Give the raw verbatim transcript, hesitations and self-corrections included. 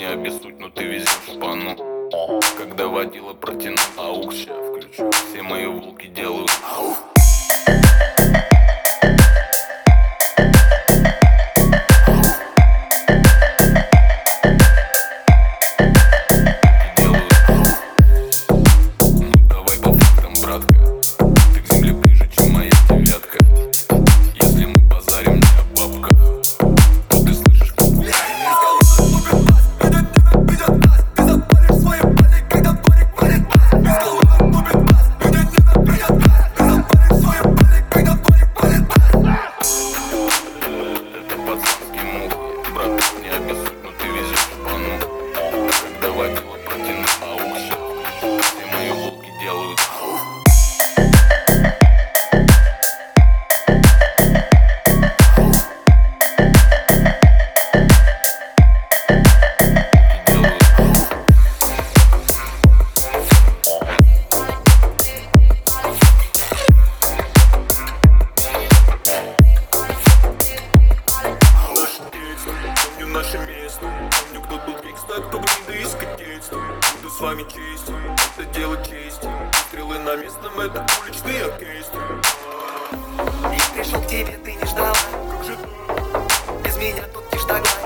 обессудь, но ты везешь шпану. Когда водила протянул аук, ща включу. Все мои волки делают ауф. Наше место. Помню, кто тут гангста, кто гнида из котельства. Буду с вами честен, это дело чести. Стрелы на местном, это уличный оркестр. Я пришел к тебе, ты не ждала. Без меня тут не ждала.